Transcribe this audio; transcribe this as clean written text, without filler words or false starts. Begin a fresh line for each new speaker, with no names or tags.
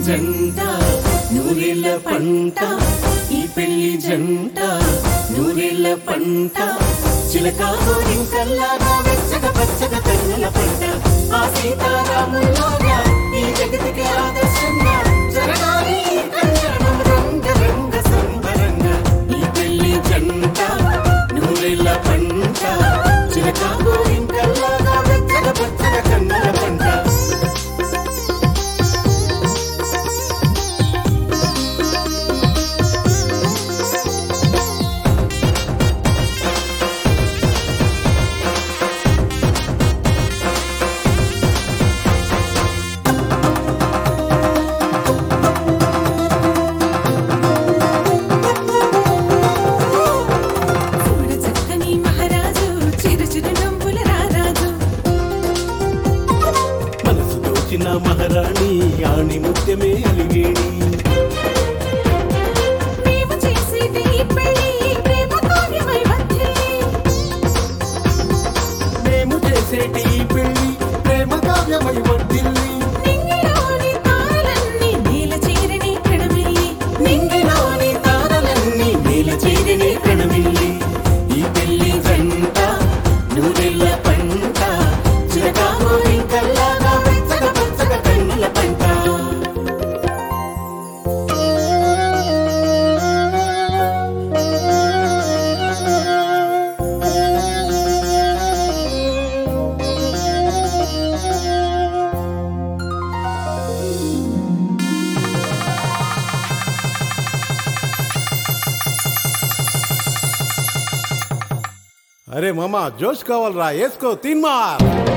జంట నూరేళ్ల పంట ఈ పెళ్లి జంట నూరేళ్ల పంట చిలక గోరింకల్లాగా వెచ్చగా పచ్చగా కన్నుల పంట ఆ సీతారాముల్లాగా ఈ జగతికి ఆదర్శంగా జరగాలి ఈ కళ్యాణం రంగ రంగ సంబరంగా ఈ పెళ్లి జంట నూరేళ్ల పంట చిలక గోరింకల్లాగా వెచ్చగా పచ్చగా కన్నుల పంట.
మహారాణి ఆని ముత్యమే అలిగేణి
మేము చేసేది ఈ పెళ్లి ప్రేమ కావ్యమై వర్ధిల్లి
మేము చేసేటి ఈ పెళ్లి ప్రేమ కావ్యమై వర్ధిల్లి
నింగిలోని తారలన్నీ నేల చేరిని ప్రణమిల్లి
నింగిలోని తారలన్నీ నేల చేరిని ప్రణమిల్లి ఈ పెళ్లి జంట నూరేళ్ల పంట చిలక గోరింకల్లాగా వెచ్చగా పచ్చగా కన్నుల పంట.
అరే మామా జోష్ కావాలరా వేసుకో తీన్మార్.